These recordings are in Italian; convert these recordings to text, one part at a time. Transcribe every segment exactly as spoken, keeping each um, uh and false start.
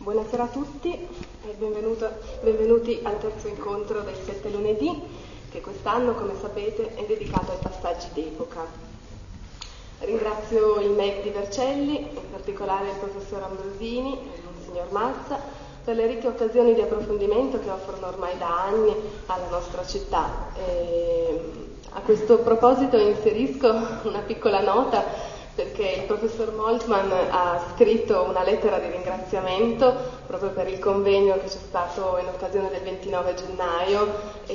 Buonasera a tutti e benvenuti al terzo incontro del Sette Lunedì, che quest'anno, come sapete, è dedicato ai passaggi d'epoca. Ringrazio il M E C di Vercelli, in particolare il professor Ambrosini e il Monsignor Mazza, per le ricche occasioni di approfondimento che offrono ormai da anni alla nostra città. E a questo proposito inserisco una piccola nota, perché il professor Moltmann ha scritto una lettera di ringraziamento proprio per il convegno che c'è stato in occasione del ventinove gennaio,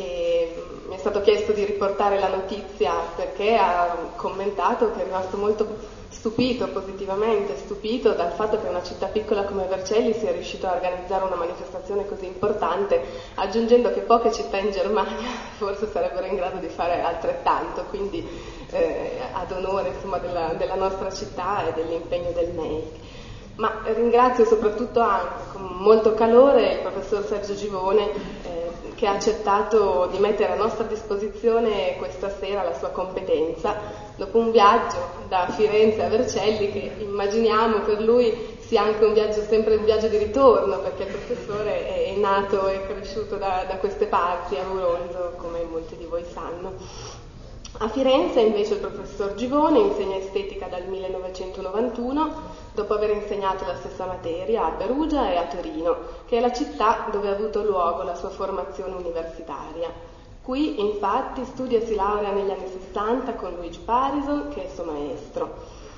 e mi è stato chiesto di riportare la notizia perché ha commentato che è rimasto molto stupito, positivamente stupito dal fatto che una città piccola come Vercelli sia riuscita a organizzare una manifestazione così importante, aggiungendo che poche città in Germania forse sarebbero in grado di fare altrettanto, quindi eh, ad onore insomma, della, della nostra città e dell'impegno del M E I C. Ma ringrazio soprattutto anche con molto calore il professor Sergio Givone, eh, che ha accettato di mettere a nostra disposizione questa sera la sua competenza, dopo un viaggio da Firenze a Vercelli che immaginiamo per lui sia anche un viaggio, sempre un viaggio di ritorno, perché il professore è nato e cresciuto da, da queste parti, a Auronzo, come molti di voi sanno. A Firenze invece il professor Givone insegna estetica dal millenovecentonovantuno, dopo aver insegnato la stessa materia a Perugia e a Torino, che è la città dove ha avuto luogo la sua formazione universitaria. Qui infatti studia e si laurea negli anni sessanta con Luigi Parison, che è suo maestro.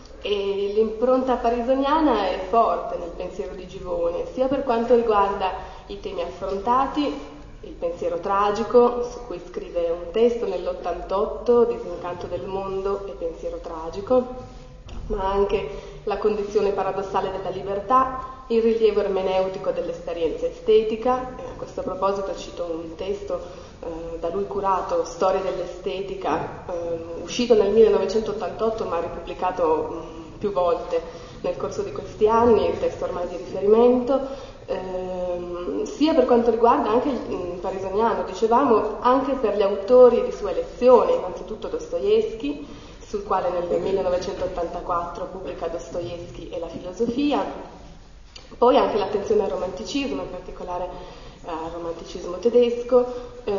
E l'impronta parisoniana è forte nel pensiero di Givone, sia per quanto riguarda i temi affrontati, il pensiero tragico, su cui scrive un testo nell'ottantotto, Disincanto del mondo e pensiero tragico, ma anche la condizione paradossale della libertà, il rilievo ermeneutico dell'esperienza estetica. E a questo proposito cito un testo eh, da lui curato, Storia dell'estetica, eh, uscito nel millenovecentottantotto ma ripubblicato mh, più volte nel corso di questi anni, il testo ormai di riferimento. Ehm, sia per quanto riguarda anche il mm, parisoniano, dicevamo, anche per gli autori di sua elezione, innanzitutto Dostoevskij, sul quale nel millenovecentottantaquattro pubblica Dostoevskij e la filosofia, poi anche l'attenzione al romanticismo, in particolare al romanticismo tedesco, eh,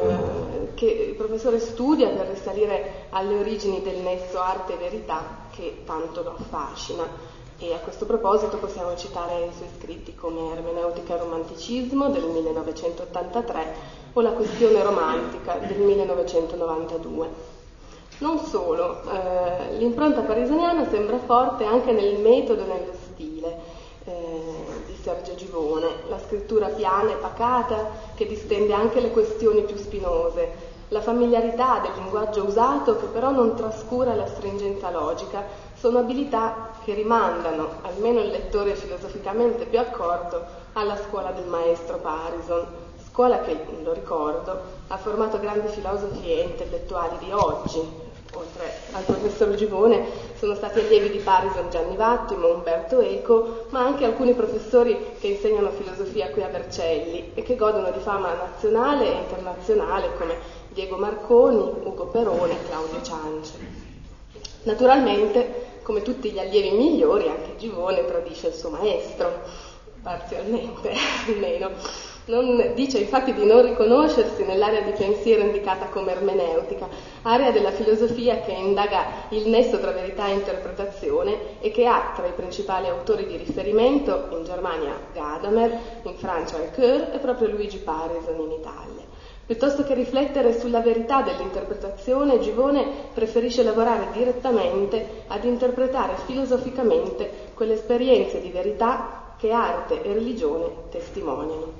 che il professore studia per risalire alle origini del nesso arte-verità che tanto lo affascina. E a questo proposito possiamo citare i suoi scritti come Ermeneutica e romanticismo del millenovecentottantatré o La questione romantica del millenovecentonovantadue. Non solo, eh, l'impronta parisoniana sembra forte anche nel metodo e nello stile eh, di Sergio Givone, la scrittura piana e pacata che distende anche le questioni più spinose, la familiarità del linguaggio usato che però non trascura la stringenza logica, sono abilità che rimandano, almeno il lettore filosoficamente più accorto, alla scuola del maestro Parison, scuola che, lo ricordo, ha formato grandi filosofi e intellettuali di oggi. Oltre al professor Givone sono stati allievi di Parison Gianni Vattimo, Umberto Eco, ma anche alcuni professori che insegnano filosofia qui a Vercelli e che godono di fama nazionale e internazionale come Diego Marconi, Ugo Perone e Claudio Ciance. Naturalmente, come tutti gli allievi migliori, anche Givone tradisce il suo maestro, parzialmente almeno. Non, dice infatti di non riconoscersi nell'area di pensiero indicata come ermeneutica, area della filosofia che indaga il nesso tra verità e interpretazione e che ha tra i principali autori di riferimento in Germania Gadamer, in Francia Ricoeur e proprio Luigi Parison in Italia. Piuttosto che riflettere sulla verità dell'interpretazione, Givone preferisce lavorare direttamente ad interpretare filosoficamente quelle esperienze di verità che arte e religione testimoniano.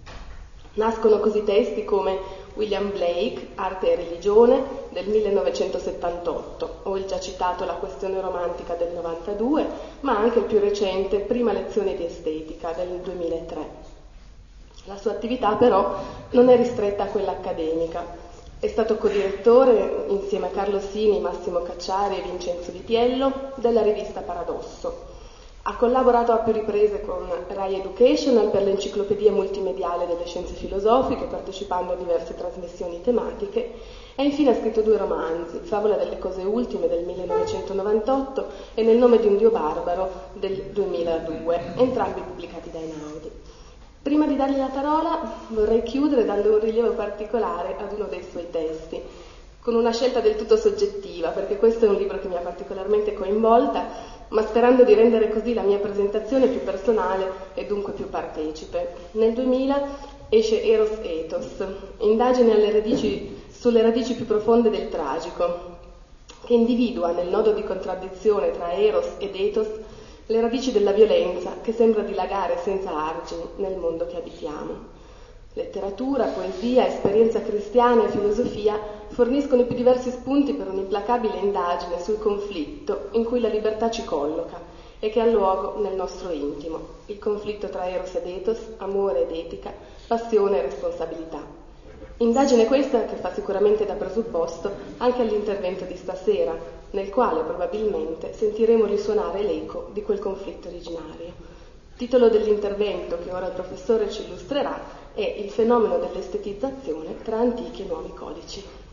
Nascono così testi come William Blake, Arte e religione, del millenovecentosettantotto, o il già citato La questione romantica del novantadue, ma anche il più recente Prima lezione di estetica del duemilatré. La sua attività però non è ristretta a quella accademica. È stato codirettore, insieme a Carlo Sini, Massimo Cacciari e Vincenzo Vitiello, della rivista Paradosso. Ha collaborato a più riprese con Rai Educational per l'enciclopedia multimediale delle scienze filosofiche, partecipando a diverse trasmissioni tematiche, e infine ha scritto due romanzi, Favola delle cose ultime del millenovecentonovantotto e Nel nome di un dio barbaro del duemiladue, entrambi pubblicati da Einaudi. Prima di dargli la parola vorrei chiudere dando un rilievo particolare ad uno dei suoi testi, con una scelta del tutto soggettiva, perché questo è un libro che mi ha particolarmente coinvolta, ma sperando di rendere così la mia presentazione più personale e dunque più partecipe. Nel duemila esce Eros Ethos, indagine alle radici, sulle radici più profonde del tragico, che individua nel nodo di contraddizione tra Eros ed Ethos le radici della violenza che sembra dilagare senza argini nel mondo che abitiamo. Letteratura, poesia, esperienza cristiana e filosofia forniscono i più diversi spunti per un'implacabile indagine sul conflitto in cui la libertà ci colloca e che ha luogo nel nostro intimo, il conflitto tra Eros ed Ethos, amore ed etica, passione e responsabilità. Indagine questa che fa sicuramente da presupposto anche all'intervento di stasera, nel quale probabilmente sentiremo risuonare l'eco di quel conflitto originario. Titolo dell'intervento che ora il professore ci illustrerà è Il fenomeno dell'estetizzazione tra antichi e nuovi codici.